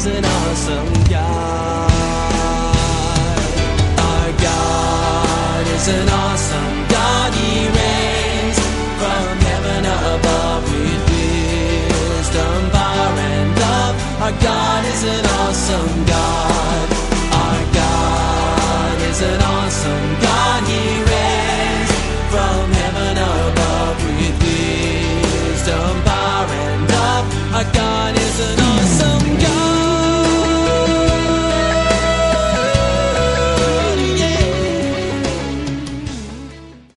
is an awesome God. Our God is an awesome God. He reigns from heaven above with wisdom, power, and love. Our God is an awesome God. Our God is an awesome God. He reigns from heaven above with wisdom, power, and love. Our God